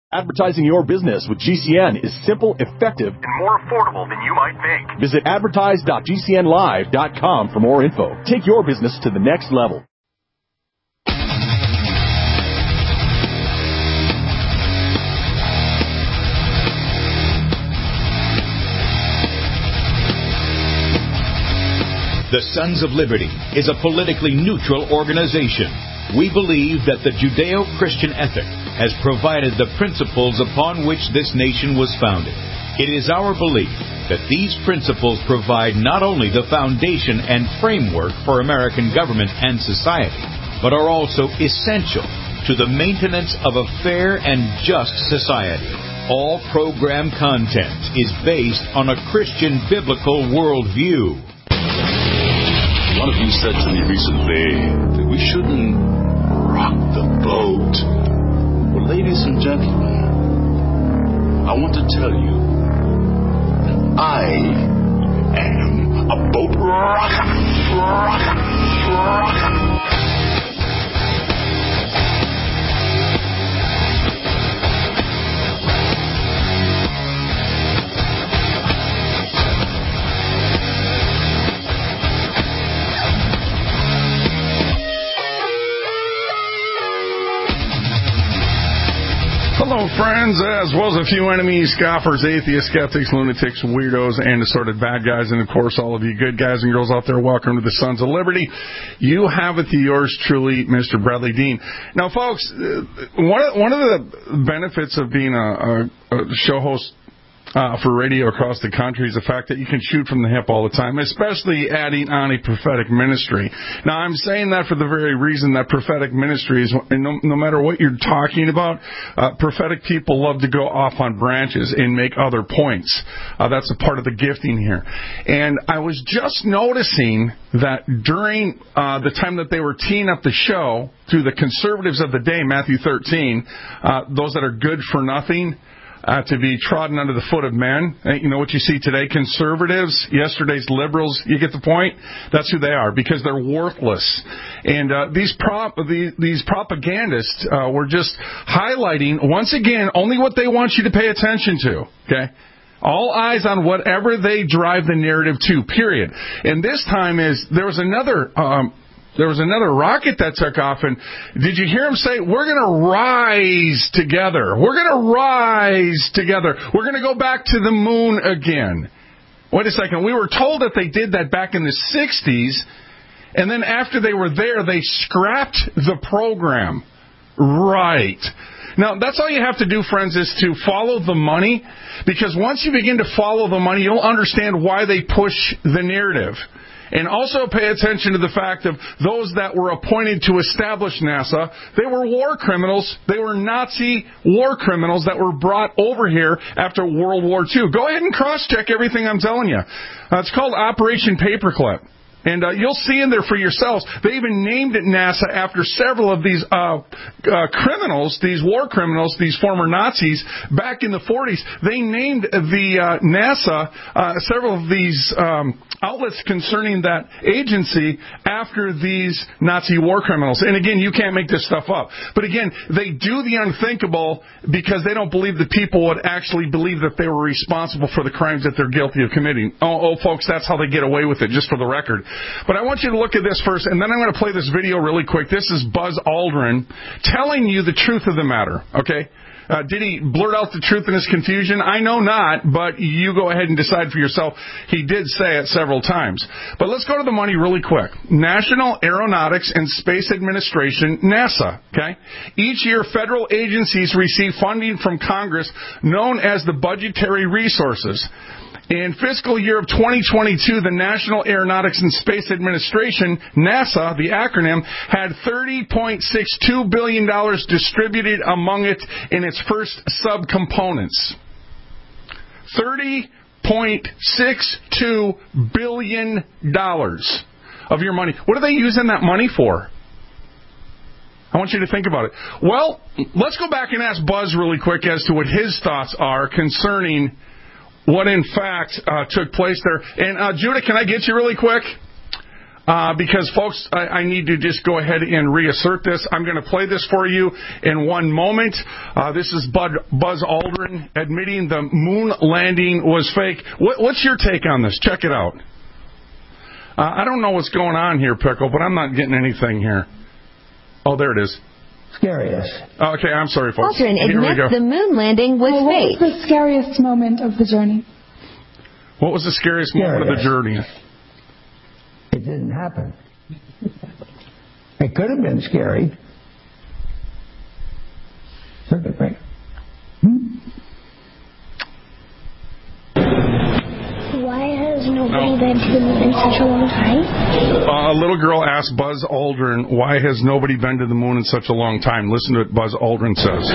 Advertising your business with GCN is simple, effective, and more affordable than you might think. Visit advertise.gcnlive.com for more info. Take your business to the next level. The Sons of Liberty is a politically neutral organization. We believe that the Judeo-Christian ethic has provided the principles upon which this nation was founded. It is our belief that these principles provide not only the foundation and framework for American government and society, but are also essential to the maintenance of a fair and just society. All program content is based on a Christian biblical worldview. One of you said to me recently that we shouldn't rock the boat. Well, ladies and gentlemen, I want to tell you that I am a boat rocker. Hello, friends, as well as a few enemies, scoffers, atheists, skeptics, lunatics, weirdos, and assorted bad guys, and, of course, all of you good guys and girls out there, welcome to the Sons of Liberty. You have it to yours truly, Mr. Bradley Dean. Now, folks, one of the benefits of being a show host for radio across the country is the fact that you can shoot from the hip all the time, especially adding on a prophetic ministry. Now, I'm saying that for the very reason that prophetic ministry is, no matter what you're talking about, prophetic people love to go off on branches and make other points. That's a part of the gifting here. And I was just noticing that during the time that they were teeing up the show through the conservatives of the day, Matthew 13, those that are good for nothing, to be trodden under the foot of men. You know what you see today? Conservatives, yesterday's liberals, you get the point? That's who they are, because they're worthless. And these propagandists were just highlighting, once again, only what they want you to pay attention to, okay? All eyes on whatever they drive the narrative to, period. And this time there was another rocket that took off, and did you hear him say, we're going to rise together. We're going to rise together. We're going to go back to the moon again. Wait a second. We were told that they did that back in the 60s, and then after they were there, they scrapped the program. Right. Now, that's all you have to do, friends, is to follow the money, because once you begin to follow the money, you'll understand why they push the narrative. And also pay attention to the fact of those that were appointed to establish NASA. They were war criminals. They were Nazi war criminals that were brought over here after World War II. Go ahead and cross-check everything I'm telling you. It's called Operation Paperclip. And you'll see in there for yourselves, they even named it NASA after several of these criminals, these war criminals, these former Nazis, back in the 40s. They named the NASA, several of these outlets concerning that agency after these Nazi war criminals. And again, you can't make this stuff up. But again, they do the unthinkable because they don't believe that people would actually believe that they were responsible for the crimes that they're guilty of committing. Oh, folks, that's how they get away with it, just for the record. But I want you to look at this first, and then I'm going to play this video really quick. This is Buzz Aldrin telling you the truth of the matter, okay? Did he blurt out the truth in his confusion? I know not, but you go ahead and decide for yourself. He did say it several times. But let's go to the money really quick. National Aeronautics and Space Administration, NASA, okay? Each year, federal agencies receive funding from Congress known as the budgetary resources. In fiscal year of 2022, the National Aeronautics and Space Administration, NASA, the acronym, had $30.62 billion distributed among it in its first subcomponents. $30.62 billion of your money. What are they using that money for? I want you to think about it. Well, let's go back and ask Buzz really quick as to what his thoughts are concerning what, in fact, took place there. And, Judah, can I get you really quick? because, folks, I need to just go ahead and reassert this. I'm going to play this for you in one moment. This is Buzz Aldrin admitting the moon landing was fake. What's your take on this? Check it out. I don't know what's going on here, Pickle, but I'm not getting anything here. Oh, there it is. Scariest. Okay, I'm sorry, folks. Aldrin admits the moon landing was fake. What was the scariest moment of the journey? What was the scariest moment of the journey? It didn't happen. It could have been scary. Circuit breaker. Why has nobody been to the moon in such a long time? A little girl asked Buzz Aldrin, why has nobody been to the moon in such a long time? Listen to what Buzz Aldrin says.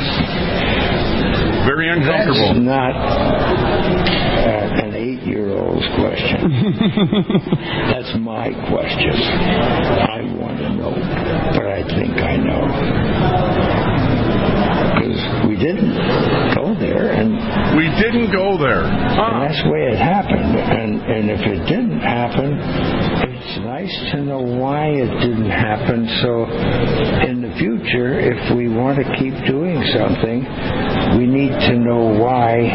Very uncomfortable. That's not an 8-year-old's question. That's my question. I want to know, but I think I know. Because we didn't go there. We didn't go there. And that's the way it happened. And if it didn't happen, it's nice to know why it didn't happen. So in the future, if we want to keep doing something, we need to know why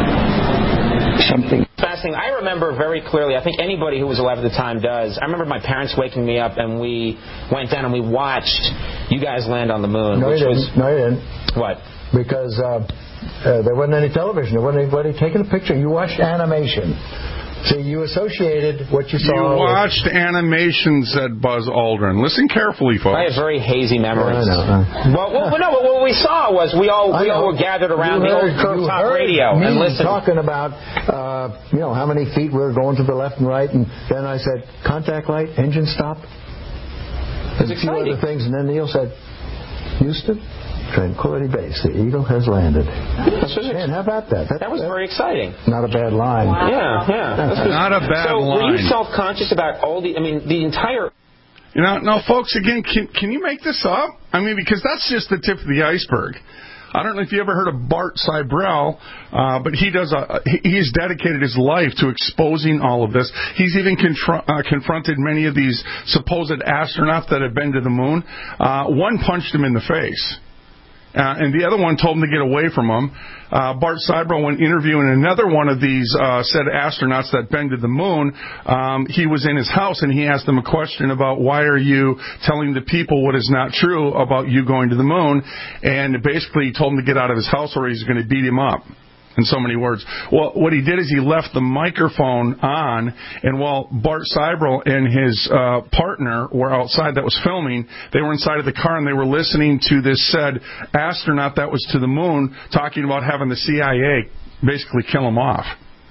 something. Fascinating. I remember very clearly, I think anybody who was alive at the time does, I remember my parents waking me up and we went down and we watched you guys land on the moon. No, you didn't. No, you didn't. What? Because there wasn't any television. There wasn't anybody taking a picture. You watched animation. So you associated what you saw. You watched animation, said Buzz Aldrin. Listen carefully, folks. I have very hazy memories. I know. Well, what we saw was we all were gathered around the old curved top radio and listened. Talking about how many feet we were going to the left and right, and then I said contact light, engine stop. It was a few exciting. other things, and then Neil said, Houston, Tranquility Base, the Eagle has landed. Man, how about that? That was very exciting. Not a bad line. Wow. Yeah. Not a bad line. So were you self-conscious about the entire... Now, folks, again, can you make this up? I mean, because that's just the tip of the iceberg. I don't know if you ever heard of Bart Sibrel, but he's dedicated his life to exposing all of this. He's even confronted many of these supposed astronauts that have been to the moon. One punched him in the face. And the other one told him to get away from him. Bart Sibrel, when interviewing another one of these said astronauts that been to the moon, he was in his house and he asked them a question about why are you telling the people what is not true about you going to the moon, and basically he told him to get out of his house or he's going to beat him up. In so many words. Well, what he did is he left the microphone on, and while Bart Sibrel and his partner were outside that was filming, they were inside of the car and they were listening to this said astronaut that was to the moon talking about having the CIA basically kill him off.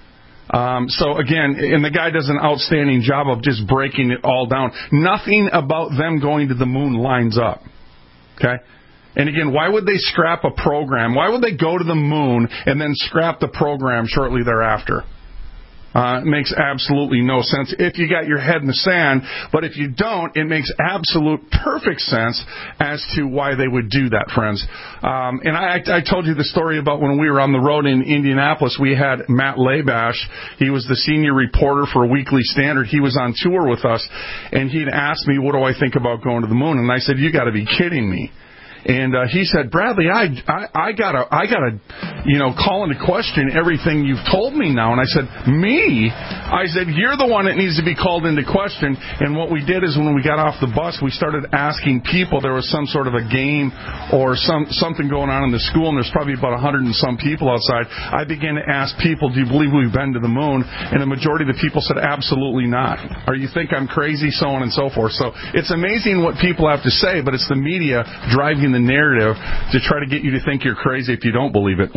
So again, and the guy does an outstanding job of just breaking it all down. Nothing about them going to the moon lines up. Okay? And again, why would they scrap a program? Why would they go to the moon and then scrap the program shortly thereafter? It makes absolutely no sense if you got your head in the sand, but if you don't, it makes absolute perfect sense as to why they would do that, friends. And I told you the story about when we were on the road in Indianapolis. We had Matt Labash. He was the senior reporter for Weekly Standard. He was on tour with us, and he'd asked me, what do I think about going to the moon? And I said, you got to be kidding me. And he said, Bradley, I gotta call into question everything you've told me now. And I said, me? I said, you're the one that needs to be called into question. And what we did is when we got off the bus, we started asking people. There was some sort of a game or something going on in the school, and there's probably about 100 and some people outside. I began to ask people, do you believe we've been to the moon? And the majority of the people said, absolutely not. Or you think I'm crazy, so on and so forth. So it's amazing what people have to say, but it's the media driving the narrative to try to get you to think you're crazy if you don't believe it.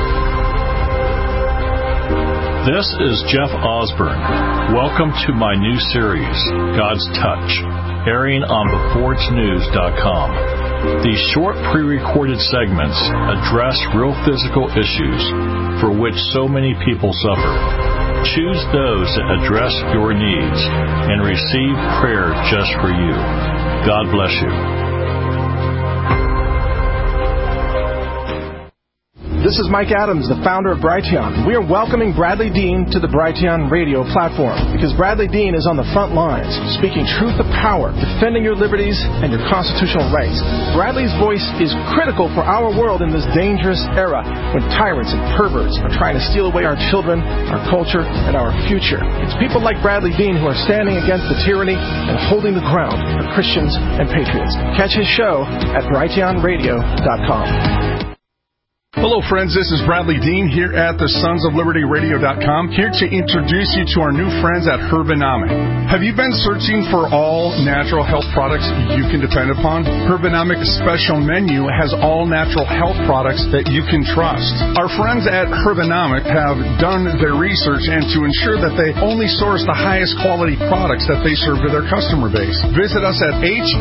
This is Jeff Osborne. Welcome to my new series, God's Touch, airing on BeforeIt'sNews.com. These short pre-recorded segments address real physical issues for which so many people suffer. Choose those that address your needs and receive prayer just for you. God bless you. This is Mike Adams, the founder of Brighteon. We are welcoming Bradley Dean to the Brighteon radio platform because Bradley Dean is on the front lines, speaking truth to power, defending your liberties and your constitutional rights. Bradley's voice is critical for our world in this dangerous era when tyrants and perverts are trying to steal away our children, our culture, and our future. It's people like Bradley Dean who are standing against the tyranny and holding the ground for Christians and patriots. Catch his show at brighteonradio.com. Hello, friends. This is Bradley Dean here at the sonsoflibertyradio.com, here to introduce you to our new friends at Herbanomic. Have you been searching for all natural health products you can depend upon? Herbanomic's special menu has all natural health products that you can trust. Our friends at Herbanomic have done their research and to ensure that they only source the highest quality products that they serve to their customer base. Visit us at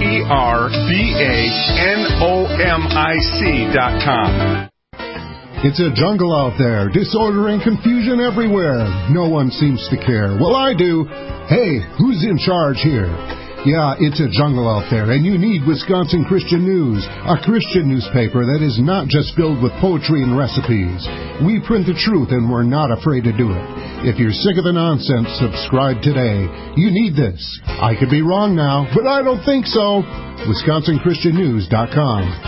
herbanomic.com. It's a jungle out there, disorder and confusion everywhere. No one seems to care. Well, I do. Hey, who's in charge here? Yeah, it's a jungle out there, and you need Wisconsin Christian News, a Christian newspaper that is not just filled with poetry and recipes. We print the truth, and we're not afraid to do it. If you're sick of the nonsense, subscribe today. You need this. I could be wrong now, but I don't think so. WisconsinChristianNews.com.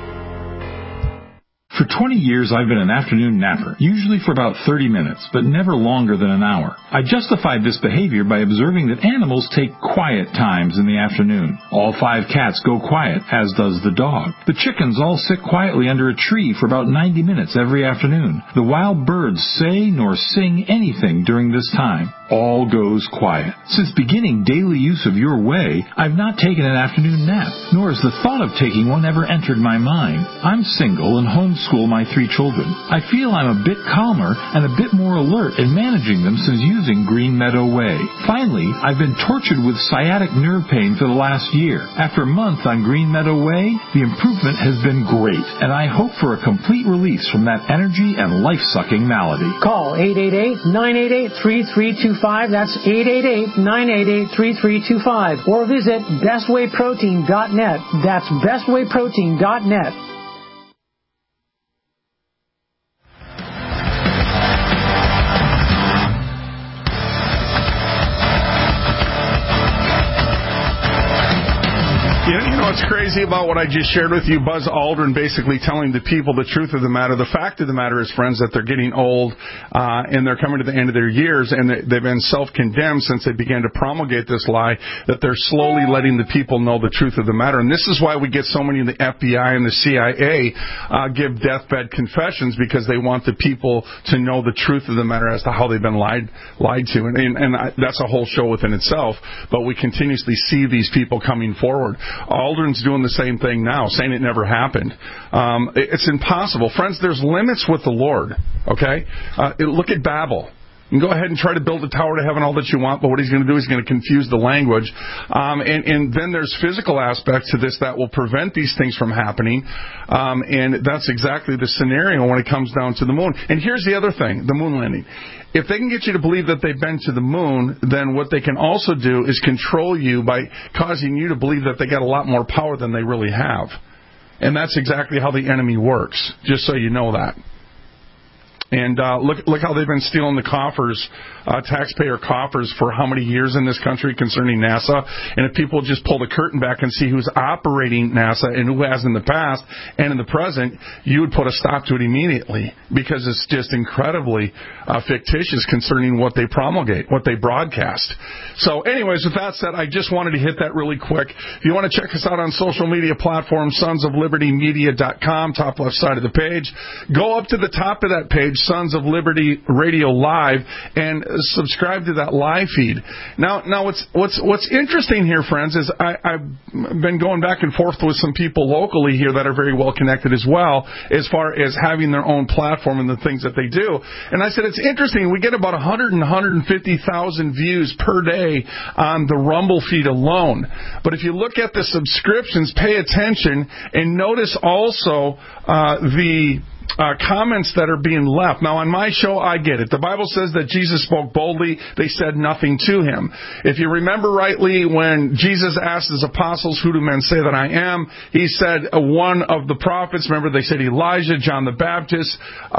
For 20 years, I've been an afternoon napper, usually for about 30 minutes, but never longer than an hour. I justified this behavior by observing that animals take quiet times in the afternoon. All 5 cats go quiet, as does the dog. The chickens all sit quietly under a tree for about 90 minutes every afternoon. The wild birds say nor sing anything during this time. All goes quiet. Since beginning daily use of Your Way, I've not taken an afternoon nap, nor has the thought of taking one ever entered my mind. I'm single and homeschool my 3 children. I feel I'm a bit calmer and a bit more alert in managing them since using Green Meadow Way. Finally, I've been tortured with sciatic nerve pain for the last year. After a month on Green Meadow Way, the improvement has been great, and I hope for a complete release from that energy and life-sucking malady. Call 888-988-3325. That's 888-988-3325. Or visit bestwayprotein.net. That's bestwayprotein.net. You know what's crazy about what I just shared with you? Buzz Aldrin basically telling the people the truth of the matter. The fact of the matter is, friends, that they're getting old and they're coming to the end of their years, and they've been self-condemned since they began to promulgate this lie, that they're slowly letting the people know the truth of the matter. And this is why we get so many in the FBI and the CIA give deathbed confessions, because they want the people to know the truth of the matter as to how they've been lied to. And that's a whole show within itself, but we continuously see these people coming forward. Aldrin's doing the same thing now, saying it never happened. It's impossible. Friends, there's limits with the Lord, okay? Look at Babel. You can go ahead and try to build a tower to heaven all that you want, but what he's going to do is he's going to confuse the language. And then there's physical aspects to this that will prevent these things from happening. And that's exactly the scenario when it comes down to the moon. And here's the other thing, the moon landing. If they can get you to believe that they've been to the moon, then what they can also do is control you by causing you to believe that they got a lot more power than they really have. And that's exactly how the enemy works, just so you know that. And look how they've been stealing the coffers, taxpayer coffers, for how many years in this country concerning NASA. And if people just pull the curtain back and see who's operating NASA and who has in the past and in the present, you would put a stop to it immediately, because it's just incredibly fictitious concerning what they promulgate, what they broadcast. So anyways, with that said, I just wanted to hit that really quick. If you want to check us out on social media platforms, sonsoflibertymedia.com, top left side of the page. Go up to the top of that page, Sons of Liberty Radio Live, and subscribe to that live feed. Now, what's interesting here, friends, is I've been going back and forth with some people locally here that are very well connected as well, as far as having their own platform and the things that they do. And I said, it's interesting. We get about 100 and 150,000 views per day on the Rumble feed alone. But if you look at the subscriptions, pay attention and notice also the comments that are being left. Now, on my show, I get it. The Bible says that Jesus spoke boldly. They said nothing to him. If you remember rightly, when Jesus asked his apostles, who do men say that I am? He said one of the prophets. Remember, they said Elijah, John the Baptist,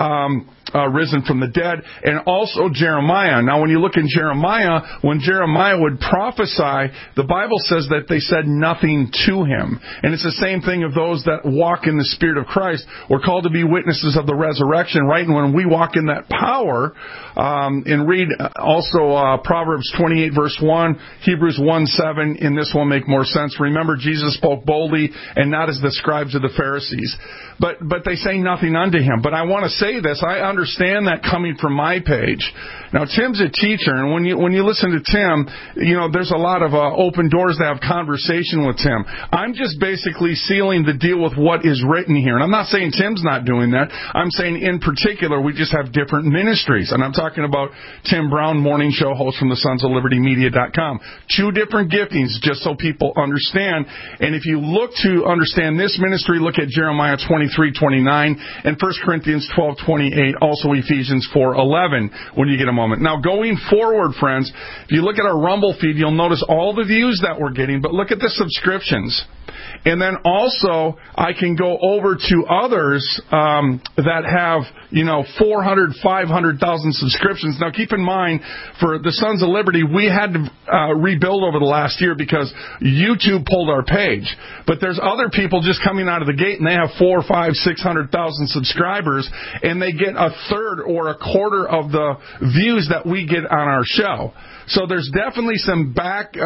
risen from the dead, and also Jeremiah. Now, when you look in Jeremiah, when Jeremiah would prophesy, the Bible says that they said nothing to him. And it's the same thing of those that walk in the Spirit of Christ. We're called to be witnesses of the resurrection, right? And when we walk in that power, and read also Proverbs 28, verse 1, Hebrews 1:7, and this will make more sense. Remember, Jesus spoke boldly and not as the scribes of the Pharisees. But they say nothing unto him. But I want to say this. I understand that coming from my page. Now, Tim's a teacher, and when you listen to Tim, there's a lot of open doors to have conversation with Tim. I'm just basically sealing the deal with what is written here. And I'm not saying Tim's not doing that. I'm saying in particular, we just have different ministries. And I'm talking about Tim Brown, morning show host from the Sons of Liberty Media.com. 2 different giftings, just so people understand. And if you look to understand this ministry, look at Jeremiah 23:29 and 1 Corinthians 12:28, also Ephesians 4:11 when you get a moment. Now, going forward, friends, if you look at our Rumble feed, you'll notice all the views that we're getting, but look at the subscriptions. And then also, I can go over to others that have, 400, 500,000 subscriptions. Now, keep in mind, for the Sons of Liberty, we had to rebuild over the last year because YouTube pulled our page. But there's other people just coming out of the gate, and they have 400, 500, 600,000 subscribers, and they get a third or a quarter of the views that we get on our show. So there's definitely some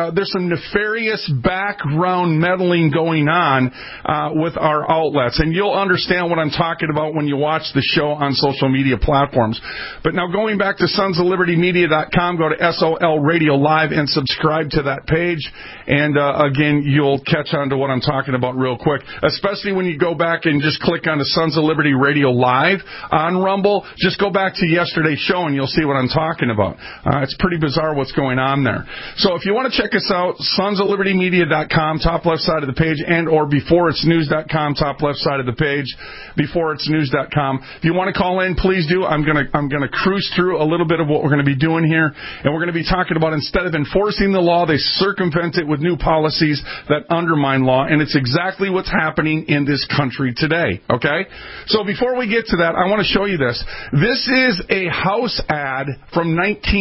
nefarious background meddling going on with our outlets. And you'll understand what I'm talking about when you watch the show on social media platforms. But now going back to sonsoflibertymedia.com, go to SOL Radio Live and subscribe to that page. And again, you'll catch on to what I'm talking about real quick, especially when you go back and just click on the Sons of Liberty Radio Live on Rumble. Just go back to yesterday's show and you'll see what I'm talking about. It's pretty bizarre what's going on there. So if you want to check us out, sonsoflibertymedia.com, top left side of the page, and or beforeitsnews.com, top left side of the page, beforeitsnews.com. If you want to call in, please do. I'm gonna cruise through a little bit of what we're going to be doing here, and we're going to be talking about, instead of enforcing the law, they circumvent it with new policies that undermine law, and it's exactly what's happening in this country today, okay? So before we get to that, I want to show you this. This is a house ad from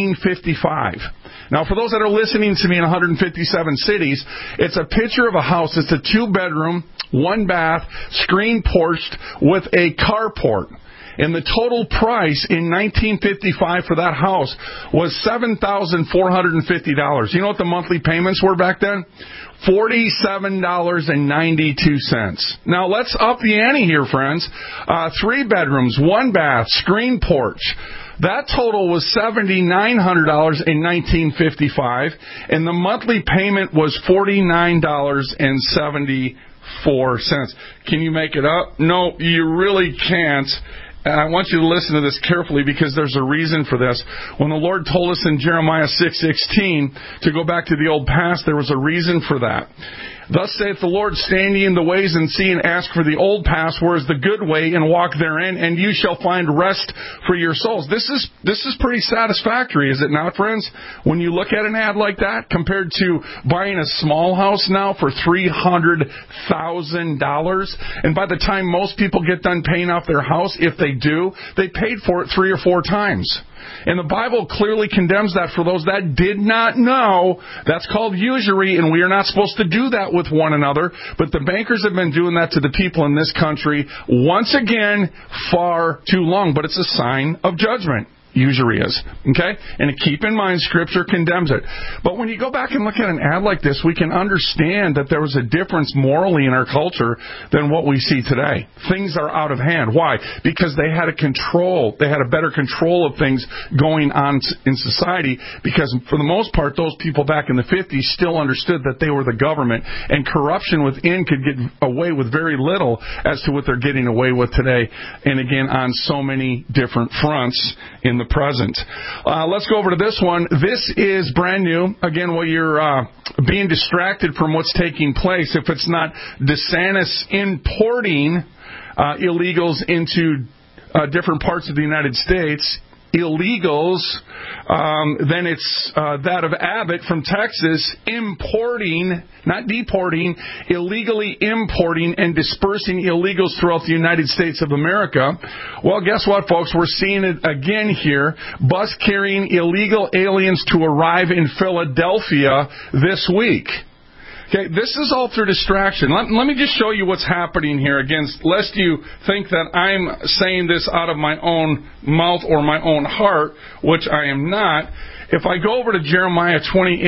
1955. Now, for those that are listening to me in 157 cities, it's a picture of a house. It's a 2-bedroom, 1-bath, screen-porched with a carport. And the total price in 1955 for that house was $7,450. You know what the monthly payments were back then? $47.92. Now, let's up the ante here, friends. 3 bedrooms, 1 bath, screen porch. That total was $7,900 in 1955, and the monthly payment was $49.74. Can you make it up? No, you really can't. And I want you to listen to this carefully because there's a reason for this. When the Lord told us in Jeremiah 6:16 to go back to the old past, there was a reason for that. Thus saith the Lord, stand ye in the ways and see and ask for the old past, where is the good way, and walk therein, and you shall find rest for your souls. This is pretty satisfactory, is it not, friends? When you look at an ad like that, compared to buying a small house now for $300,000, and by the time most people get done paying off their house, if they do, they paid for it 3 or 4 times. And the Bible clearly condemns that for those that did not know. That's called usury, and we are not supposed to do that with one another. But the bankers have been doing that to the people in this country, once again, far too long. But it's a sign of judgment. Usury is. Okay? And keep in mind, Scripture condemns it. But when you go back and look at an ad like this, we can understand that there was a difference morally in our culture than what we see today. Things are out of hand. Why? Because they had a better control of things going on in society, because for the most part, those people back in the 50s still understood that they were the government, and corruption within could get away with very little as to what they're getting away with today, and again, on so many different fronts in the present. Let's go over to this one. This is brand new. Again, while you're being distracted from what's taking place, if it's not DeSantis importing illegals into different parts of the United States, illegals, then it's that of Abbott from Texas, importing, not deporting, illegally importing and dispersing illegals throughout the United States of America. Well, guess what, folks? We're seeing it again here. Bus carrying illegal aliens to arrive in Philadelphia this week. Okay, this is all through distraction. Let me just show you what's happening here, again, lest you think that I'm saying this out of my own mouth or my own heart, which I am not. If I go over to Jeremiah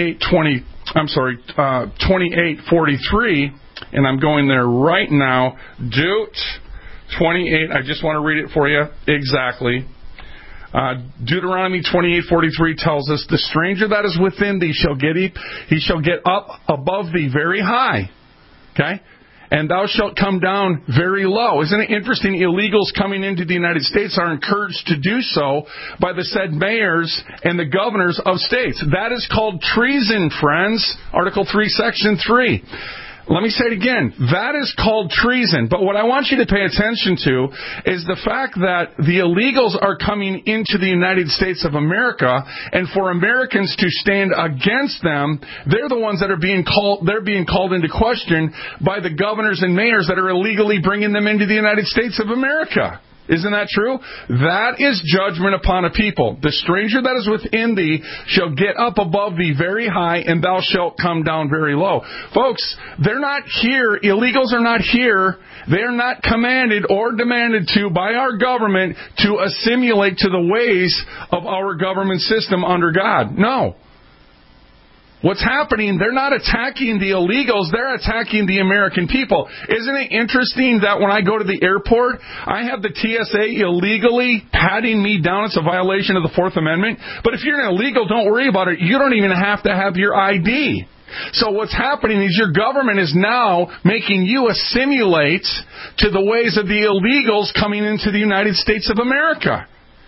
28:43, and I'm going there right now, Deut 28, I just want to read it for you exactly. Deuteronomy 28:43 tells us, the stranger that is within thee he shall get up above thee very high. Okay? And thou shalt come down very low. Isn't it interesting? Illegals coming into the United States are encouraged to do so by the said mayors and the governors of states. That is called treason, friends. Article 3, Section 3. Let me say it again. That is called treason. But what I want you to pay attention to is the fact that the illegals are coming into the United States of America, and for Americans to stand against them, they're the ones that are being called into question by the governors and mayors that are illegally bringing them into the United States of America. Isn't that true? That is judgment upon a people. The stranger that is within thee shall get up above thee very high, and thou shalt come down very low. Folks, they're not here. Illegals are not here. They are not commanded or demanded to by our government to assimilate to the ways of our government system under God. No. What's happening, they're not attacking the illegals, they're attacking the American people. Isn't it interesting that when I go to the airport, I have the TSA illegally patting me down? It's a violation of the Fourth Amendment. But if you're an illegal, don't worry about it. You don't even have to have your ID. So what's happening is your government is now making you assimilate to the ways of the illegals coming into the United States of America.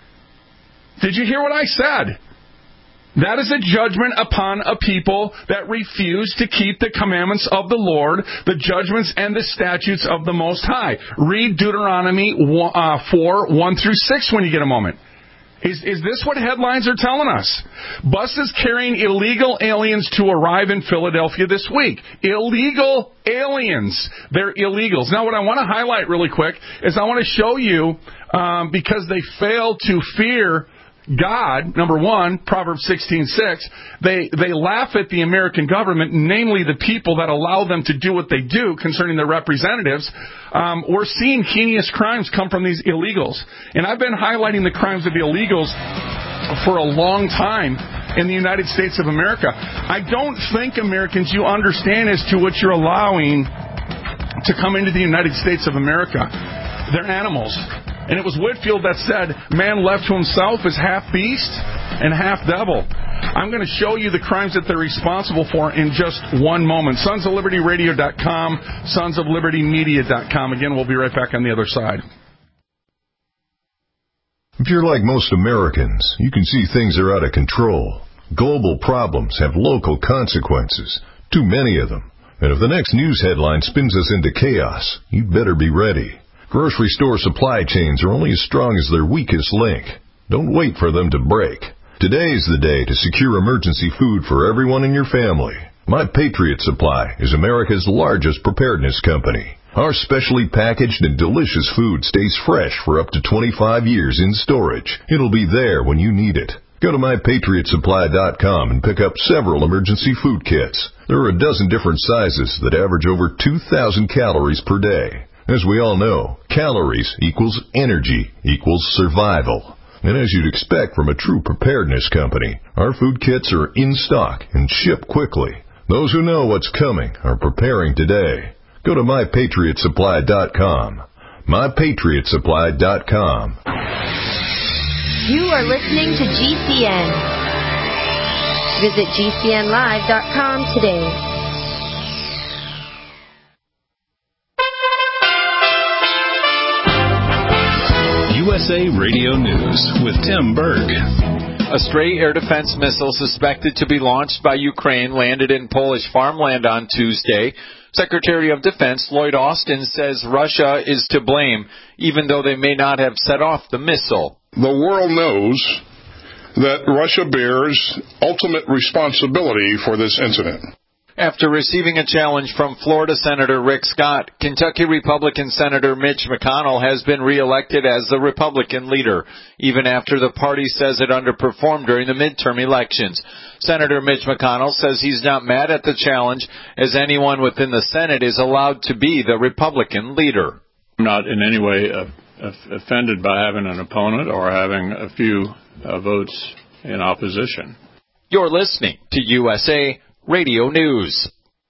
Did you hear what I said? That is a judgment upon a people that refuse to keep the commandments of the Lord, the judgments and the statutes of the Most High. Read Deuteronomy 4:1-6 when you get a moment. Is this what headlines are telling us? Buses carrying illegal aliens to arrive in Philadelphia this week. Illegal aliens. They're illegals. Now, what I want to highlight really quick is I want to show you, because they fail to fear God, number one, Proverbs 16:6, they laugh at the American government, namely the people that allow them to do what they do concerning their representatives. We're seeing heinous crimes come from these illegals. And I've been highlighting the crimes of the illegals for a long time in the United States of America. I don't think, Americans, you understand as to what you're allowing to come into the United States of America. They're animals. And it was Whitefield that said, man left to himself is half beast and half devil. I'm going to show you the crimes that they're responsible for in just one moment. SonsOfLibertyRadio.com, SonsOfLibertyMedia.com. Again, we'll be right back on the other side. If you're like most Americans, you can see things are out of control. Global problems have local consequences, too many of them. And if the next news headline spins us into chaos, you'd better be ready. Grocery store supply chains are only as strong as their weakest link. Don't wait for them to break. Today is the day to secure emergency food for everyone in your family. My Patriot Supply is America's largest preparedness company. Our specially packaged and delicious food stays fresh for up to 25 years in storage. It'll be there when you need it. Go to MyPatriotSupply.com and pick up several emergency food kits. There are a dozen different sizes that average over 2,000 calories per day. As we all know, calories equals energy equals survival. And as you'd expect from a true preparedness company, our food kits are in stock and ship quickly. Those who know what's coming are preparing today. Go to MyPatriotSupply.com. MyPatriotSupply.com. You are listening to GCN. Visit GCNlive.com today. USA Radio News with Tim Berg. A stray air defense missile suspected to be launched by Ukraine landed in Polish farmland on Tuesday. Secretary of Defense Lloyd Austin says Russia is to blame, even though they may not have set off the missile. The world knows that Russia bears ultimate responsibility for this incident. After receiving a challenge from Florida Senator Rick Scott, Kentucky Republican Senator Mitch McConnell has been reelected as the Republican leader, even after the party says it underperformed during the midterm elections. Senator Mitch McConnell says he's not mad at the challenge, as anyone within the Senate is allowed to be the Republican leader. I'm not in any way offended by having an opponent or having a few votes in opposition. You're listening to USA Radio News.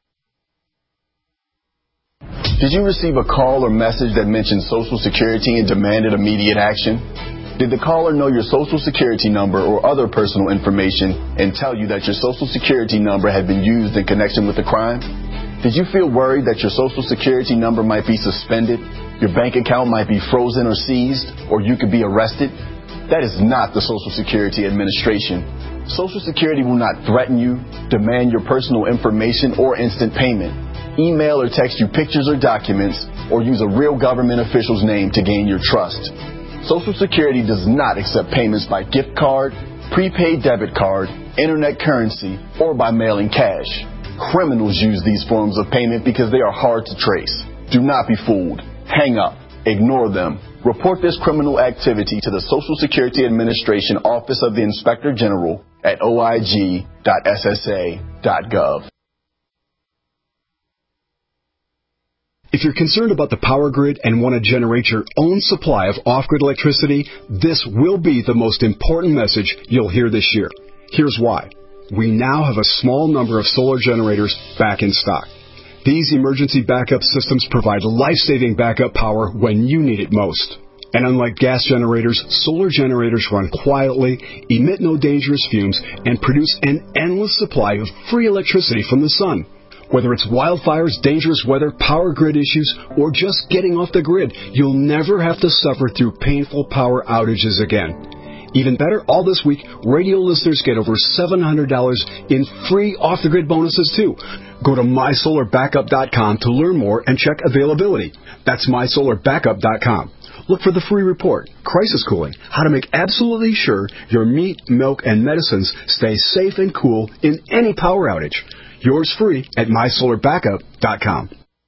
Did you receive a call or message that mentioned Social Security and demanded immediate action? Did the caller know your Social Security number or other personal information and tell you that your Social Security number had been used in connection with the crime? Did you feel worried that your Social Security number might be suspended, your bank account might be frozen or seized, or you could be arrested? That is not the Social Security Administration. Social Security will not threaten you, demand your personal information, or instant payment, email or text you pictures or documents, or use a real government official's name to gain your trust. Social Security does not accept payments by gift card, prepaid debit card, internet currency, or by mailing cash. Criminals use these forms of payment because they are hard to trace. Do not be fooled. Hang up. Ignore them. Report this criminal activity to the Social Security Administration Office of the Inspector General at oig.ssa.gov. If you're concerned about the power grid and want to generate your own supply of off-grid electricity, this will be the most important message you'll hear this year. Here's why. We now have a small number of solar generators back in stock. These emergency backup systems provide life-saving backup power when you need it most. And unlike gas generators, solar generators run quietly, emit no dangerous fumes, and produce an endless supply of free electricity from the sun. Whether it's wildfires, dangerous weather, power grid issues, or just getting off the grid, you'll never have to suffer through painful power outages again. Even better, all this week, radio listeners get over $700 in free off-the-grid bonuses, too. Go to mysolarbackup.com to learn more and check availability. That's mysolarbackup.com. Look for the free report, Crisis Cooling, how to make absolutely sure your meat, milk, and medicines stay safe and cool in any power outage. Yours free at mysolarbackup.com.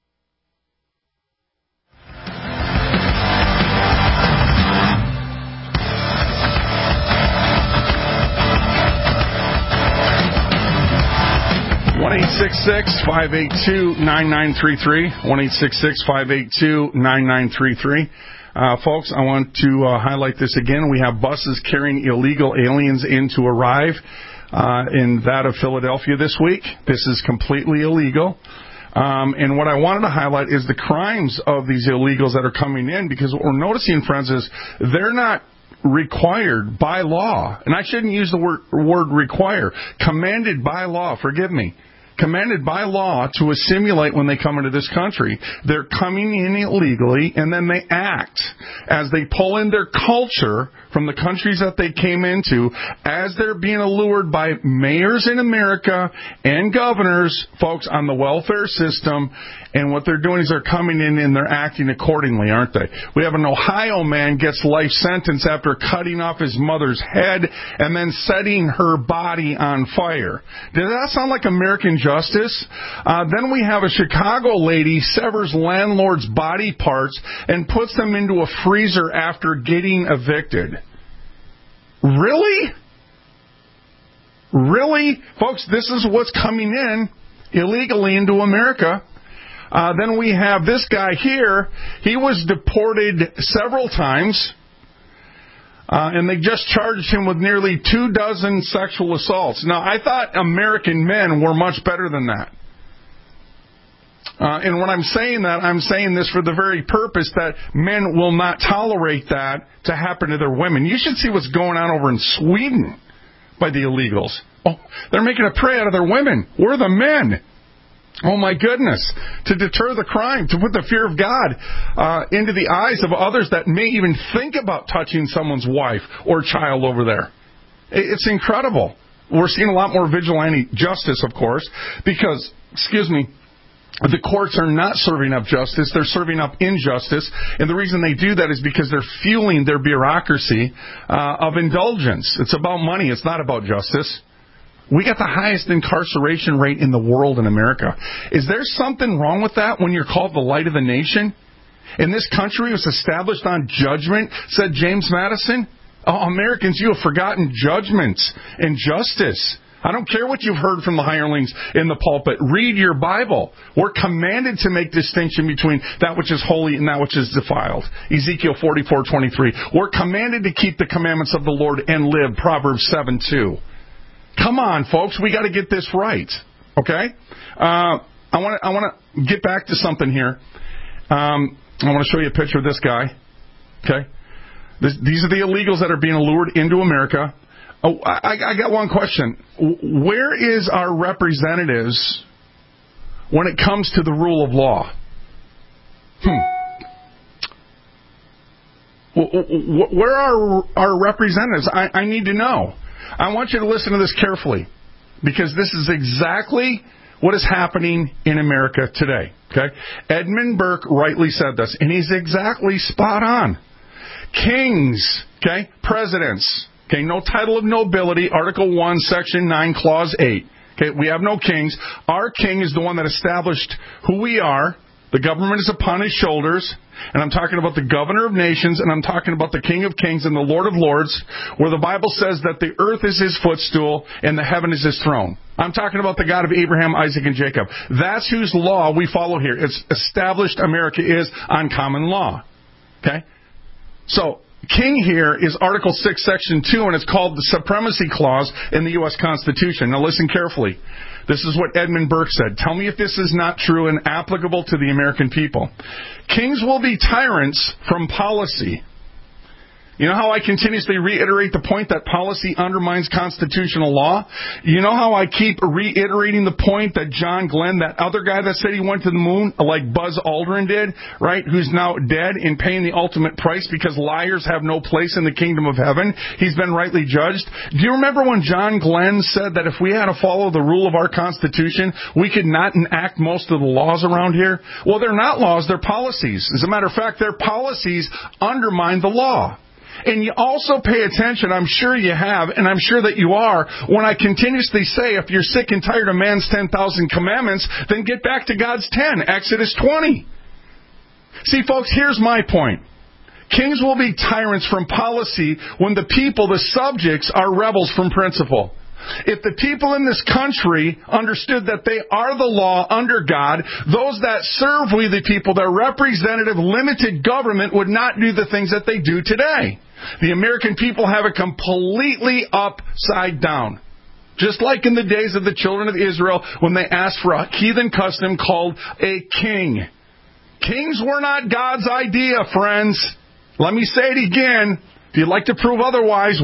One 1-866-582-9933. 1-866-582-9933. Folks, I want to highlight this again. We have buses carrying illegal aliens in to arrive in that of Philadelphia this week. This is completely illegal. And what I wanted to highlight is the crimes of these illegals that are coming in, because what we're noticing, friends, is they're not required by law. And I shouldn't use the word require. Commanded by law, forgive me. Commanded by law to assimilate when they come into this country. They're coming in illegally, and then they act as they pull in their culture from the countries that they came into, as they're being allured by mayors in America and governors, folks, on the welfare system. And what they're doing is they're coming in and they're acting accordingly, aren't they? We have an Ohio man gets life sentence after cutting off his mother's head and then setting her body on fire. Does that sound like American justice? Then we have a Chicago lady severs landlord's body parts and puts them into a freezer after getting evicted. Really? Really? Folks, this is what's coming in illegally into America. Then we have this guy here. He was deported several times, and they just charged him with nearly 24 sexual assaults. Now, I thought American men were much better than that. And when I'm saying that, I'm saying this for the very purpose that men will not tolerate that to happen to their women. You should see what's going on over in Sweden by the illegals. Oh, they're making a prey out of their women. We're the men. Oh, my goodness. To deter the crime, to put the fear of God into the eyes of others that may even think about touching someone's wife or child over there. It's incredible. We're seeing a lot more vigilante justice, of course, because, the courts are not serving up justice, they're serving up injustice. And the reason they do that is because they're fueling their bureaucracy of indulgence. It's about money. It's not about justice. We got the highest incarceration rate in the world in America. Is there something wrong with that when you're called the light of the nation? And this country was established on judgment, said James Madison. Oh, Americans, you have forgotten judgments and justice. I don't care what you've heard from the hirelings in the pulpit. Read your Bible. We're commanded to make distinction between that which is holy and that which is defiled. Ezekiel 44:23. We're commanded to keep the commandments of the Lord and live. Proverbs 7:2. Come on, folks. We got to get this right. Okay? I want to get back to something here. I want to show you a picture of this guy. Okay? These are the illegals that are being lured into America. Oh, I got one question. Where is our representatives when it comes to the rule of law? Where are our representatives? I need to know. I want you to listen to this carefully, because this is exactly what is happening in America today. Okay? Edmund Burke rightly said this, and he's exactly spot on. Kings, okay, presidents, okay, no title of nobility, Article 1, Section 9, Clause 8. Okay, we have no kings. Our king is the one that established who we are. The government is upon his shoulders. And I'm talking about the governor of nations, and I'm talking about the King of kings and the Lord of lords, where the Bible says that the earth is his footstool and the heaven is his throne. I'm talking about the God of Abraham, Isaac, and Jacob. That's whose law we follow here. It's established. America is on common law. Okay? So, king here is Article 6, Section 2, and it's called the Supremacy Clause in the U.S. Constitution. Now listen carefully. This is what Edmund Burke said. Tell me if this is not true and applicable to the American people. Kings will be tyrants from policy. You know how I continuously reiterate the point that policy undermines constitutional law? You know how I keep reiterating the point that John Glenn, that other guy that said he went to the moon, like Buzz Aldrin did, right, who's now dead and paying the ultimate price because liars have no place in the kingdom of heaven? He's been rightly judged. Do you remember when John Glenn said that if we had to follow the rule of our Constitution, we could not enact most of the laws around here? Well, they're not laws, they're policies. As a matter of fact, their policies undermine the law. And you also pay attention, I'm sure you have, and I'm sure that you are, when I continuously say, if you're sick and tired of man's 10,000 commandments, then get back to God's 10, Exodus 20. See, folks, here's my point. Kings will be tyrants from policy when the people, the subjects, are rebels from principle. If the people in this country understood that they are the law under God, those that serve we the people, their representative limited government, would not do the things that they do today. The American people have it completely upside down. Just like in the days of the children of Israel when they asked for a heathen custom called a king. Kings were not God's idea, friends. Let me say it again. If you'd like to prove otherwise,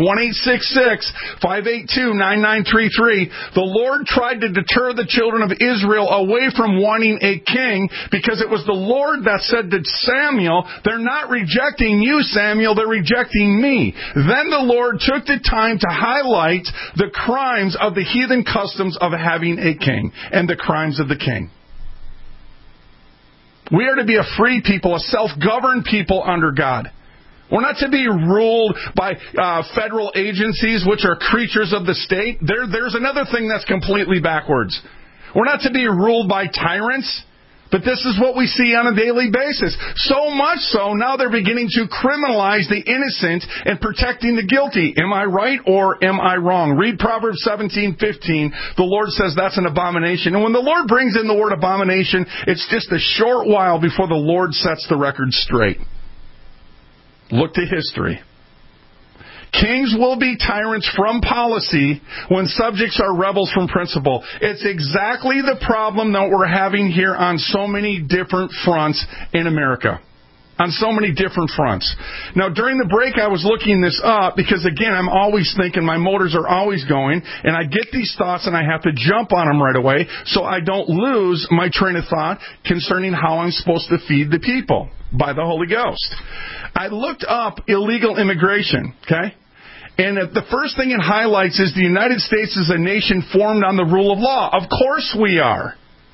1-866-582-9933. The Lord tried to deter the children of Israel away from wanting a king because it was the Lord that said to Samuel, they're not rejecting you, Samuel, they're rejecting me. Then the Lord took the time to highlight the crimes of the heathen customs of having a king and the crimes of the king. We are to be a free people, a self-governed people under God. We're not to be ruled by federal agencies, which are creatures of the state. There's another thing that's completely backwards. We're not to be ruled by tyrants, but this is what we see on a daily basis. So much so, now they're beginning to criminalize the innocent and protecting the guilty. Am I right or am I wrong? Read Proverbs 17:15. The Lord says that's an abomination. And when the Lord brings in the word abomination, it's just a short while before the Lord sets the record straight. Look to history. Kings will be tyrants from policy when subjects are rebels from principle. It's exactly the problem that we're having here on so many different fronts in America. On so many different fronts. Now, during the break, I was looking this up because, again, I'm always thinking, my motors are always going, and I get these thoughts and I have to jump on them right away so I don't lose my train of thought concerning how I'm supposed to feed the people by the Holy Ghost. I looked up illegal immigration, okay? And the first thing it highlights is the United States is a nation formed on the rule of law. Of course we are.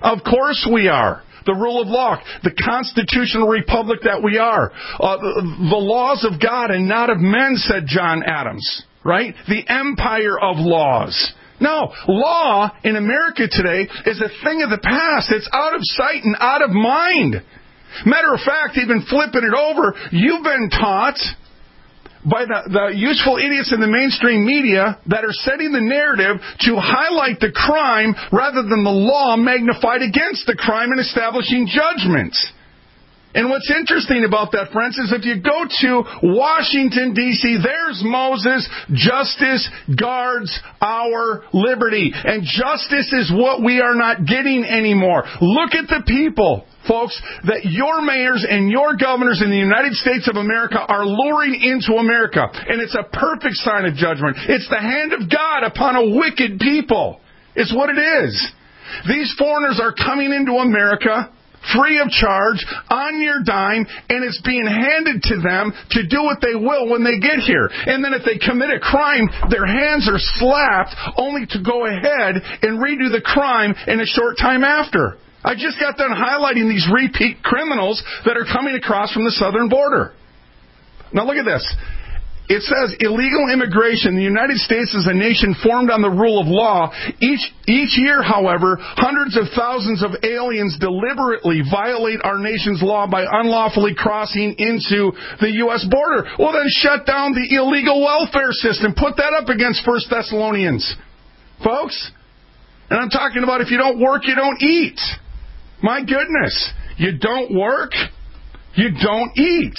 Of course we are. The rule of law, the constitutional republic that we are. The laws of God and not of men, said John Adams, right? The empire of laws. No, law in America today is a thing of the past. It's out of sight and out of mind. Matter of fact, even flipping it over, you've been taught by the useful idiots in the mainstream media that are setting the narrative to highlight the crime rather than the law magnified against the crime and establishing judgments. And what's interesting about that, friends, is if you go to Washington, D.C., there's Moses. Justice guards our liberty. And justice is what we are not getting anymore. Look at the people, folks, that your mayors and your governors in the United States of America are luring into America. And it's a perfect sign of judgment. It's the hand of God upon a wicked people. It's what it is. These foreigners are coming into America free of charge, on your dime, and it's being handed to them to do what they will when they get here. And then if they commit a crime, their hands are slapped only to go ahead and redo the crime in a short time after. I just got done highlighting these repeat criminals that are coming across from the southern border. Now look at this. It says illegal immigration. The United States is a nation formed on the rule of law. Each year, however, hundreds of thousands of aliens deliberately violate our nation's law by unlawfully crossing into the U.S. border. Well, then shut down the illegal welfare system. Put that up against 1 Thessalonians. Folks, and I'm talking about if you don't work, you don't eat. My goodness. You don't work, you don't eat.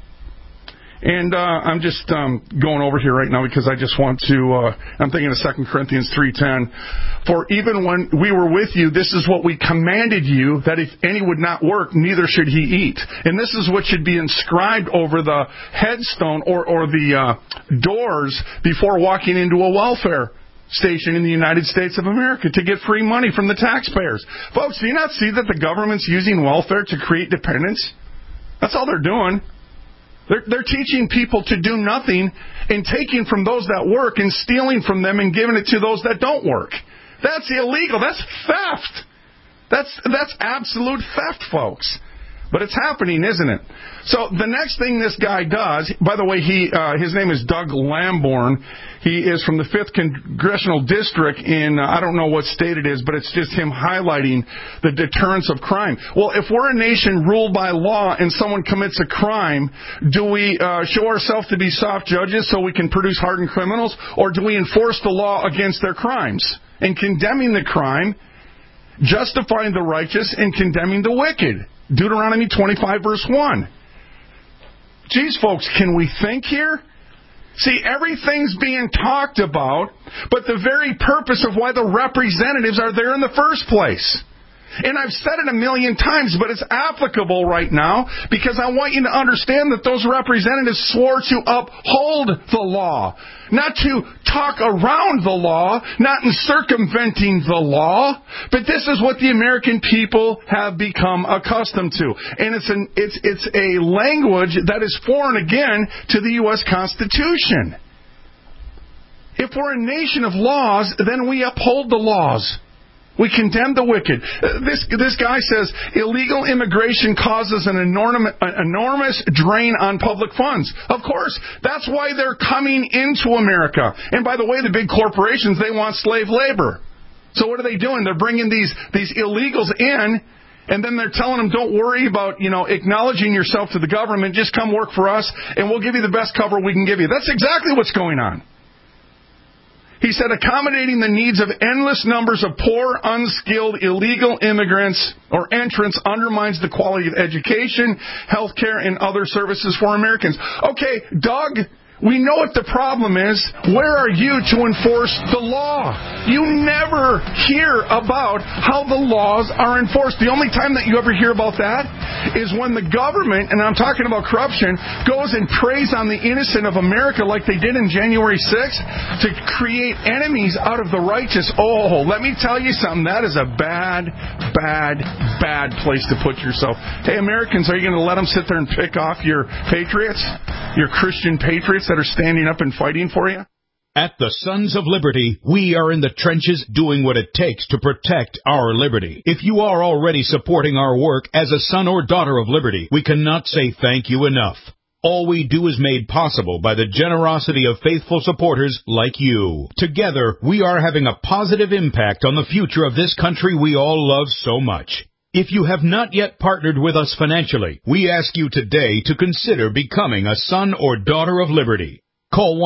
And I'm just going over here right now because I just want to, I'm thinking of 2 Corinthians 3:10. For even when we were with you, this is what we commanded you, that if any would not work, neither should he eat. And this is what should be inscribed over the headstone or the doors before walking into a welfare station in the United States of America to get free money from the taxpayers. Folks, do you not see that the government's using welfare to create dependence? That's all they're doing. They're teaching people to do nothing and taking from those that work and stealing from them and giving it to those that don't work. That's illegal. That's theft. That's absolute theft, folks. But it's happening, isn't it? So the next thing this guy does, by the way, his name is Doug Lamborn. He is from the 5th Congressional District in, I don't know what state it is, but it's just him highlighting the deterrence of crime. Well, if we're a nation ruled by law and someone commits a crime, do we show ourselves to be soft judges so we can produce hardened criminals? Or do we enforce the law against their crimes and condemning the crime, justifying the righteous, and condemning the wicked? Deuteronomy 25, verse 1. Geez, folks, can we think here? See, everything's being talked about, but the very purpose of why the representatives are there in the first place. And I've said it a million times, but it's applicable right now because I want you to understand that those representatives swore to uphold the law, not to talk around the law, not in circumventing the law, but this is what the American people have become accustomed to. And it's a language that is foreign again to the U.S. Constitution. If we're a nation of laws, then we uphold the laws. We condemn the wicked. This guy says illegal immigration causes an enormous drain on public funds. Of course, that's why they're coming into America. And by the way, the big corporations, they want slave labor. So what are they doing? They're bringing these illegals in, and then they're telling them, don't worry about, acknowledging yourself to the government. Just come work for us, and we'll give you the best cover we can give you. That's exactly what's going on. He said accommodating the needs of endless numbers of poor, unskilled, illegal immigrants or entrants undermines the quality of education, health care, and other services for Americans. Okay, Doug, we know what the problem is. Where are you to enforce the law? You never hear about how the laws are enforced. The only time that you ever hear about that is when the government, and I'm talking about corruption, goes and preys on the innocent of America like they did in January 6th to create enemies out of the righteous. Oh, let me tell you something. That is a bad, bad, bad place to put yourself. Hey, Americans, are you going to let them sit there and pick off your patriots? Your Christian patriots that are standing up and fighting for you? At the Sons of Liberty, we are in the trenches doing what it takes to protect our liberty. If you are already supporting our work as a son or daughter of liberty, we cannot say thank you enough. All we do is made possible by the generosity of faithful supporters like you. Together, we are having a positive impact on the future of this country we all love so much. If you have not yet partnered with us financially, we ask you today to consider becoming a son or daughter of liberty. Call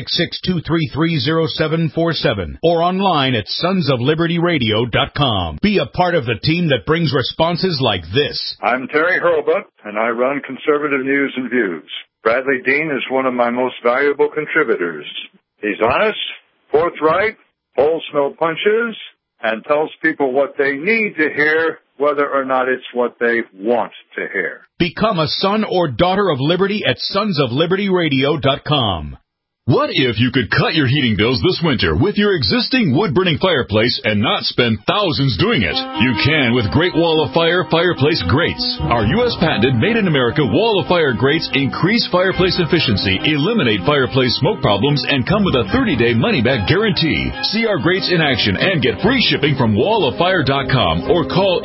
1-866-233-0747 or online at sonsoflibertyradio.com. Be a part of the team that brings responses like this. I'm Terry Hurlbut, and I run Conservative News and Views. Bradley Dean is one of my most valuable contributors. He's honest, forthright, pulls no punches, and tells people what they need to hear, whether or not it's what they want to hear. Become a son or daughter of liberty at sonsoflibertyradio.com. What if you could cut your heating bills this winter with your existing wood-burning fireplace and not spend thousands doing it? You can with Great Wall of Fire fireplace grates. Our U.S. patented made-in-America Wall of Fire grates increase fireplace efficiency, eliminate fireplace smoke problems, and come with a 30-day money-back guarantee. See our grates in action and get free shipping from walloffire.com or call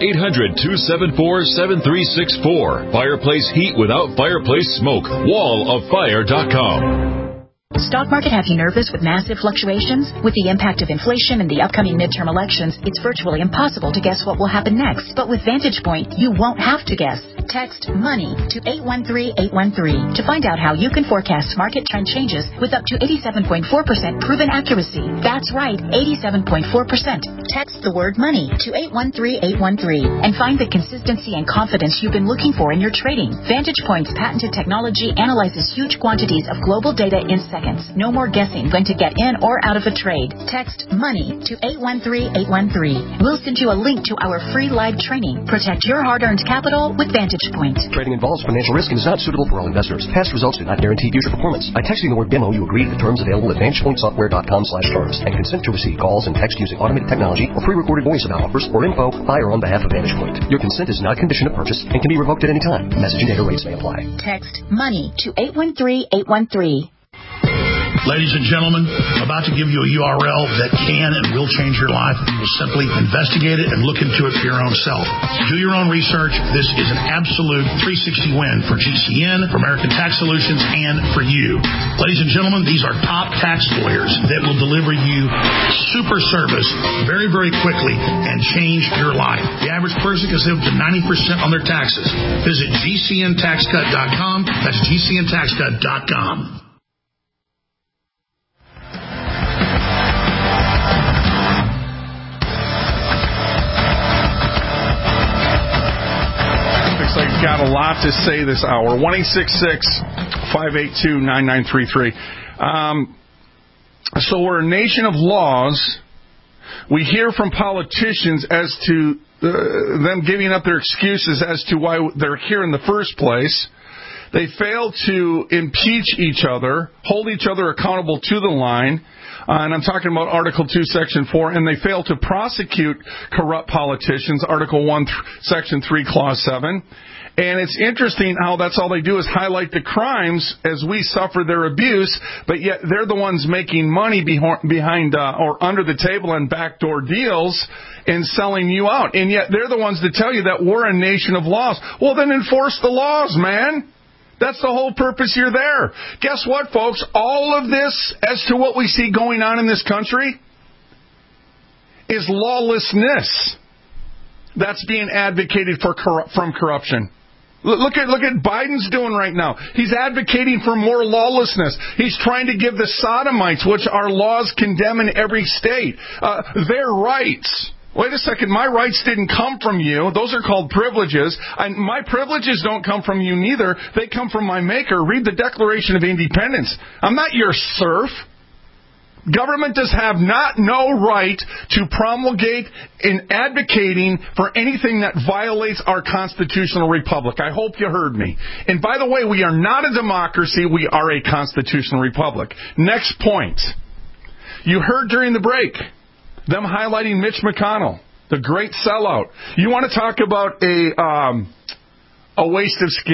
800-274-7364. Fireplace heat without fireplace smoke. walloffire.com. Stock market have you nervous with massive fluctuations? With the impact of inflation and the upcoming midterm elections, it's virtually impossible to guess what will happen next. But with Vantage Point, you won't have to guess. Text MONEY to 813-813 to find out how you can forecast market trend changes with up to 87.4% proven accuracy. That's right, 87.4%. Text the word MONEY to 813-813 and find the consistency and confidence you've been looking for in your trading. Vantage Point's patented technology analyzes huge quantities of global data in seconds. No more guessing when to get in or out of a trade. Text MONEY to 813-813. We'll send you a link to our free live training. Protect your hard-earned capital with Vantage Point. Trading involves financial risk and is not suitable for all investors. Past results do not guarantee future performance. By texting the word demo, you agree to the terms available at VantagePointSoftware.com/terms and consent to receive calls and text using automated technology or pre-recorded voice about offers or info by or on behalf of Vantage Point. Your consent is not a condition of purchase and can be revoked at any time. Message and data rates may apply. Text MONEY to 813-813. Ladies and gentlemen, about to give you a URL that can and will change your life. You will simply investigate it and look into it for your own self. Do your own research. This is an absolute 360 win for GCN, for American Tax Solutions, and for you. Ladies and gentlemen, these are top tax lawyers that will deliver you super service very, very quickly and change your life. The average person can save up to 90% on their taxes. Visit GCNTaxCut.com. That's GCNTaxCut.com. I've got a lot to say this hour. 1-866-582-9933. So we're a nation of laws. We hear from politicians as to them giving up their excuses as to why they're here in the first place. They fail to impeach each other, hold each other accountable to the line. And I'm talking about Article 2, Section 4, and they fail to prosecute corrupt politicians, Article 1, Section 3, Clause 7. And it's interesting how that's all they do is highlight the crimes as we suffer their abuse, but yet they're the ones making money behind or under the table and backdoor deals and selling you out. And yet they're the ones to tell you that we're a nation of laws. Well, then enforce the laws, man. That's the whole purpose you're there. Guess what, folks? All of this, as to what we see going on in this country, is lawlessness that's being advocated for from corruption. Look at Biden's doing right now. He's advocating for more lawlessness. He's trying to give the sodomites, which our laws condemn in every state, their rights. Wait a second, my rights didn't come from you. Those are called privileges. And my privileges don't come from you neither. They come from my Maker. Read the Declaration of Independence. I'm not your serf. Government does have no right to promulgate in advocating for anything that violates our constitutional republic. I hope you heard me. And by the way, we are not a democracy. We are a constitutional republic. Next point. You heard during the break them highlighting Mitch McConnell, the great sellout. You want to talk about a waste of skin?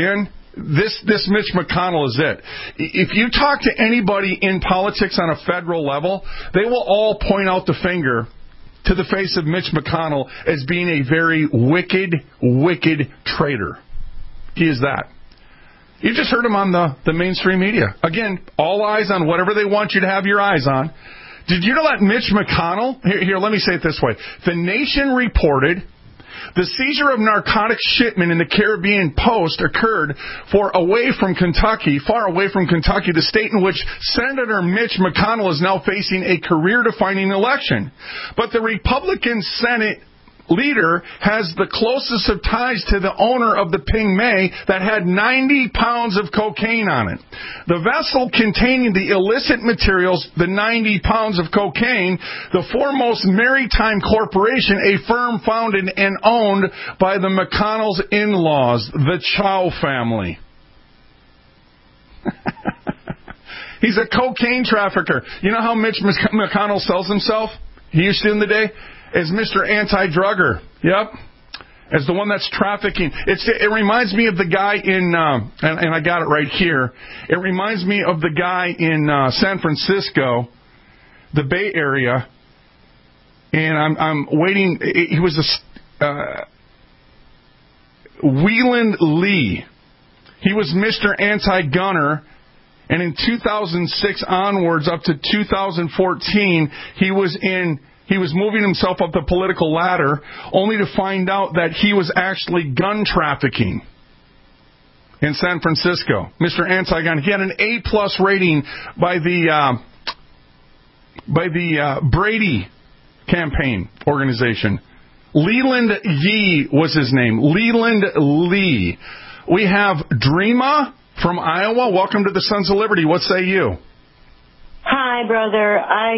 This Mitch McConnell is it. If you talk to anybody in politics on a federal level, they will all point out the finger to the face of Mitch McConnell as being a very wicked, wicked traitor. He is that. You just heard him on the mainstream media. Again, all eyes on whatever they want you to have your eyes on. Did you know that Mitch McConnell, here, let me say it this way. The Nation reported the seizure of narcotic shipment in the Caribbean Post occurred far away from Kentucky, the state in which Senator Mitch McConnell is now facing a career-defining election. But the Republican Senate leader has the closest of ties to the owner of the Ping May that had 90 pounds of cocaine on it. The vessel containing the illicit materials, the 90 pounds of cocaine, the Foremost Maritime Corporation, a firm founded and owned by the McConnell's in-laws, the Chow family. He's a cocaine trafficker. You know how Mitch McConnell sells himself? He used to in the day? As Mr. Anti-Drugger. Yep. As the one that's trafficking. It reminds me of the guy in, and I got it right here. It reminds me of the guy in San Francisco, the Bay Area. And I'm waiting. He was Wheeland Lee. He was Mr. Anti-Gunner. And in 2006 onwards, up to 2014, he was moving himself up the political ladder, only to find out that he was actually gun trafficking in San Francisco. Mr. Anti-Gun. He had an A+ rating by the Brady campaign organization. Leland Yee was his name. Leland Lee. We have Dreama from Iowa. Welcome to the Sons of Liberty. What say you? Hi, brother.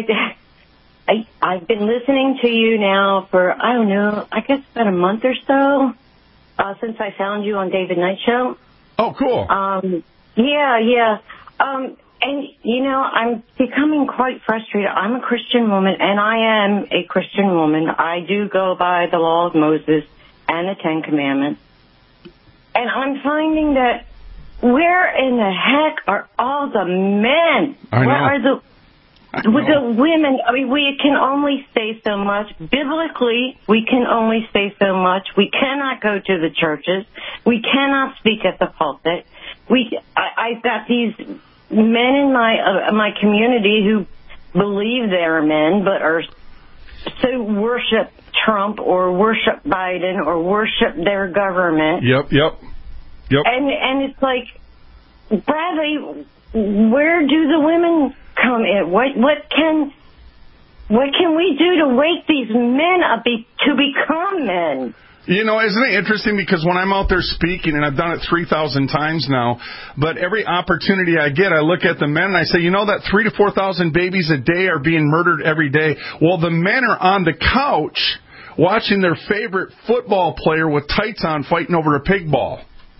I've been listening to you now for, I don't know, I guess about a month or so, since I found you on David Knight Show. Oh, cool. Yeah. And, you know, I'm becoming quite frustrated. I'm a Christian woman, and I am a Christian woman. I do go by the law of Moses and the Ten Commandments. And I'm finding that where in the heck are all the men? I know. Where are the women? I mean, we can only say so much. Biblically, we can only say so much. We cannot go to the churches. We cannot speak at the pulpit. I've got these men in my community who believe they're men, but are so worship Trump or worship Biden or worship their government. Yep. And it's like, Bradley, where do the women come in? What can we do to wake these men up to become men? You know, isn't it interesting? Because when I'm out there speaking, and I've done it 3,000 times now, but every opportunity I get, I look at the men and I say, you know that 3,000 to 4,000 babies a day are being murdered every day? Well, the men are on the couch watching their favorite football player with tights on fighting over a pig ball.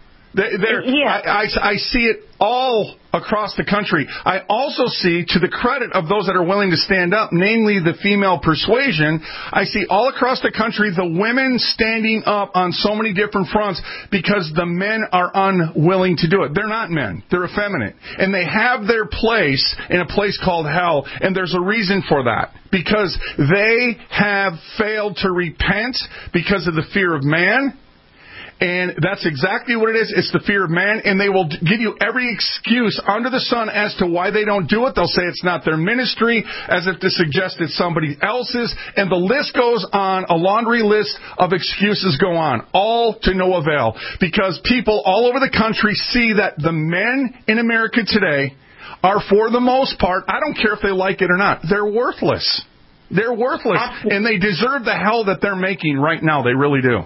I see it all across the country. I also see, to the credit of those that are willing to stand up, namely the female persuasion, I see all across the country the women standing up on so many different fronts because the men are unwilling to do it. They're not men. They're effeminate. And they have their place in a place called hell, and there's a reason for that. Because they have failed to repent because of the fear of man. And that's exactly what it is. It's the fear of man, and they will give you every excuse under the sun as to why they don't do it. They'll say it's not their ministry, as if to suggest it's somebody else's, and the list goes on. A laundry list of excuses go on, all to no avail, because people all over the country see that the men in America today are, for the most part, I don't care if they like it or not, they're worthless. They're worthless, and they deserve the hell that they're making right now. They really do.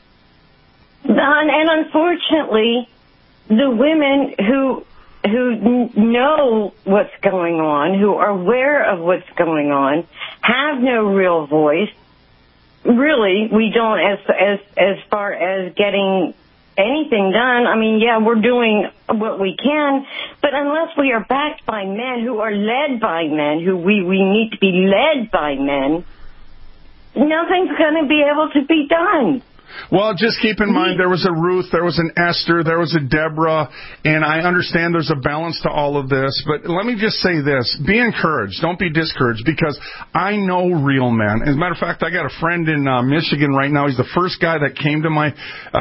And unfortunately, the women who know what's going on, who are aware of what's going on, have no real voice. Really, we don't as far as getting anything done. I mean, yeah, we're doing what we can, but unless we are backed by men who are led by men, who we need to be led by men, nothing's going to be able to be done. Well, just keep in mind there was a Ruth, there was an Esther, there was a Deborah, and I understand there's a balance to all of this, but let me just say this. Be encouraged. Don't be discouraged, because I know real men. As a matter of fact, I got a friend in Michigan right now. He's the first guy that came to mind,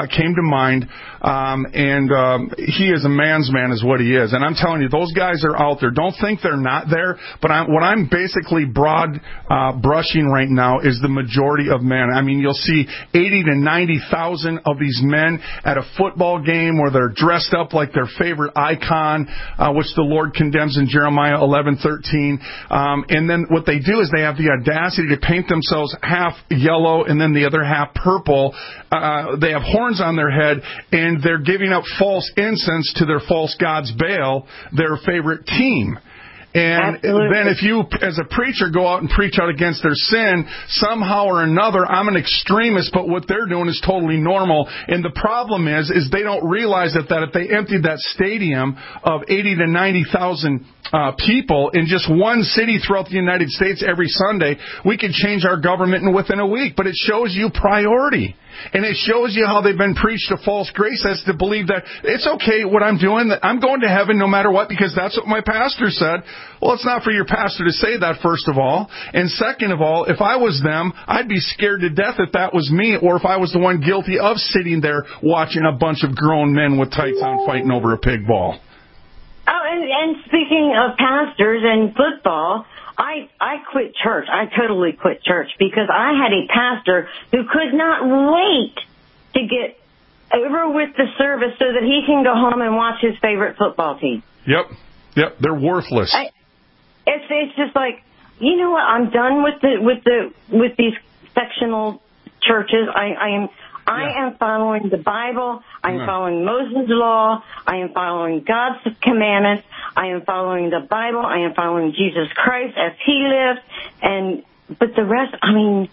and he is a man's man is what he is. And I'm telling you, those guys are out there. Don't think they're not there, but what I'm basically broad brushing right now is the majority of men. I mean, you'll see 80 to 90,000 of these men at a football game where they're dressed up like their favorite icon, which the Lord condemns in Jeremiah 11:13. And then what they do is they have the audacity to paint themselves half yellow and then the other half purple. They have horns on their head, and they're giving up false incense to their false gods Baal, their favorite team. And then if you, as a preacher, go out and preach out against their sin, somehow or another, I'm an extremist, but what they're doing is totally normal. And the problem is they don't realize that if they emptied that stadium of 80 to 90,000 people in just one city throughout the United States every Sunday, we could change our government within a week. But it shows you priority. And it shows you how they've been preached a false grace as to believe that it's okay what I'm doing, that I'm going to heaven no matter what because that's what my pastor said. Well, it's not for your pastor to say that, first of all. And second of all, if I was them, I'd be scared to death if that was me, or if I was the one guilty of sitting there watching a bunch of grown men with tights on fighting over a pig ball. Oh, and speaking of pastors and football, I quit church. I totally quit church because I had a pastor who could not wait to get over with the service so that he can go home and watch his favorite football team. Yep, they're worthless. It's just like, you know what? I'm done with these sectional churches. I am following the Bible. I'm following Moses' law. I am following God's commandments. I am following the Bible. I am following Jesus Christ as he lived. But the rest, I mean,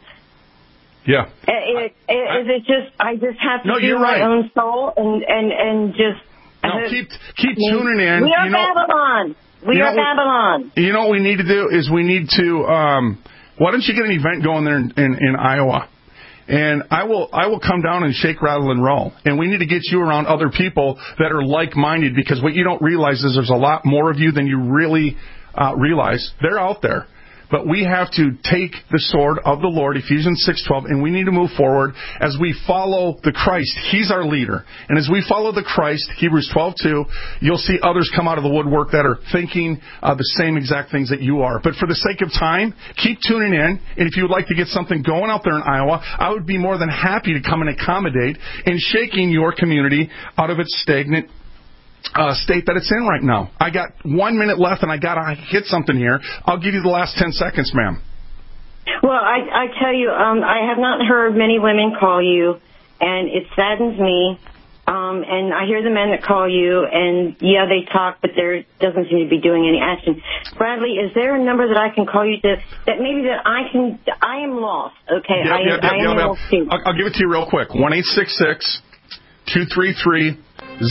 I just have to do my own soul and just. No, keep tuning in. We are Babylon. We are Babylon. You know what we need to do is we need to. Why don't you get an event going there in Iowa? And I will come down and shake, rattle, and roll. And we need to get you around other people that are like-minded, because what you don't realize is there's a lot more of you than you really realize. They're out there. But we have to take the sword of the Lord, Ephesians 6:12, and we need to move forward as we follow the Christ. He's our leader. And as we follow the Christ, Hebrews 12:2, you'll see others come out of the woodwork that are thinking the same exact things that you are. But for the sake of time, keep tuning in. And if you would like to get something going out there in Iowa, I would be more than happy to come and accommodate in shaking your community out of its stagnant state that it's in right now. I got 1 minute left, and I got to hit something here. I'll give you the last 10 seconds, ma'am. Well, I tell you, I have not heard many women call you, and it saddens me. And I hear the men that call you, and they talk, but there doesn't seem to be doing any action. Bradley, is there a number that I can call you that maybe that I am lost? Okay, I'll give it to you real quick. 1-866-233-0747.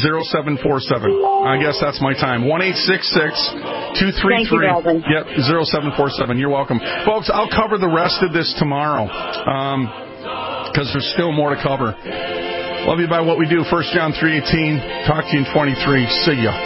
I guess that's my time. 1-866-233. Yep, 0747. You're welcome. Folks, I'll cover the rest of this tomorrow because there's still more to cover. Love you by what we do. 1 John 3:18. Talk to you in 23. See ya.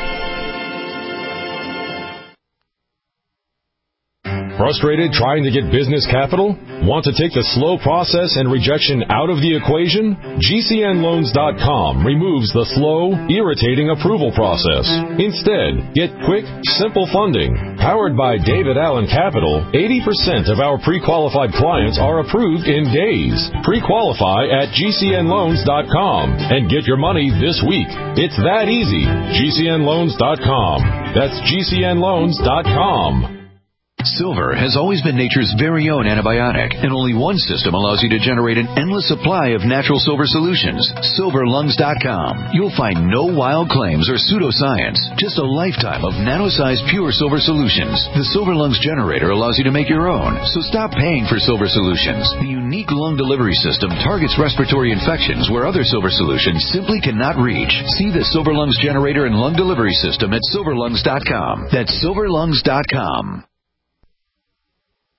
Frustrated trying to get business capital? Want to take the slow process and rejection out of the equation? GCNloans.com removes the slow, irritating approval process. Instead, get quick, simple funding. Powered by David Allen Capital, 80% of our pre-qualified clients are approved in days. Pre-qualify at GCNloans.com and get your money this week. It's that easy. GCNloans.com. That's GCNloans.com. Silver has always been nature's very own antibiotic, and only one system allows you to generate an endless supply of natural silver solutions. SilverLungs.com. You'll find no wild claims or pseudoscience, just a lifetime of nano-sized pure silver solutions. The Silver Lungs generator allows you to make your own, so stop paying for silver solutions. The unique lung delivery system targets respiratory infections where other silver solutions simply cannot reach. See the Silver Lungs generator and lung delivery system at SilverLungs.com. That's SilverLungs.com.